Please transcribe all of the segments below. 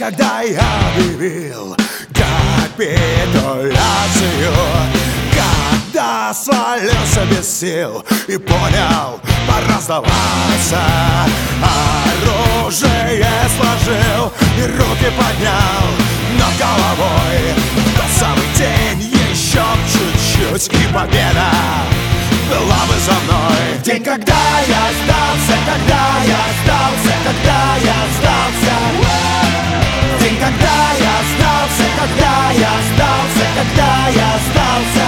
когда я объявил капитуляцию, когда свалился без сил и понял, пора сдаваться. Оружие сложил и руки поднял над головой. В тот самый день еще чуть-чуть и победа была бы за мной. День, когда я сдался, когда я сдался, когда я сдался. День, когда я сдался, когда я сдался, когда я сдался.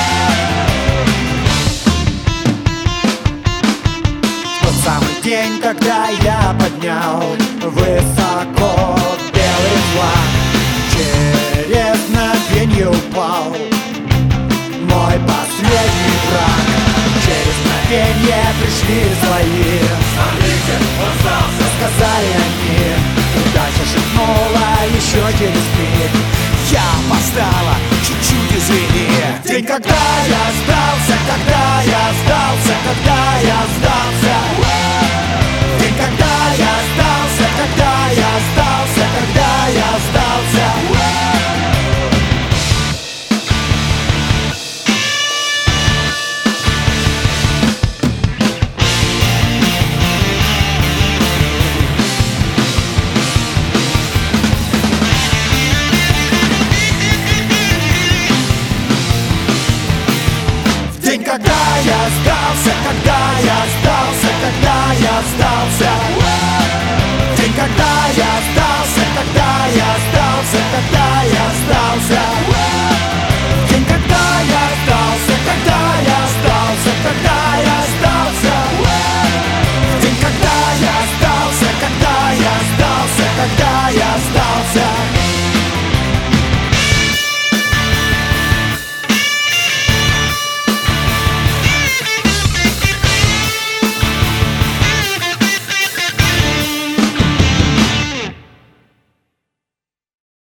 Тот самый день, когда я поднял высоко белый флаг, через мгновенье упал мой последний враг. Через мгновенье пришли свои. Смотрите, он сдался, сказали они. Удача шепнула еще через миг. Я опоздала, чуть-чуть извини. День, когда я сдался, когда я сдался, когда я сдался. День, когда я сдался, когда я сдался, когда я сдался. День, когда я сдался, когда я сдался, когда я сдался.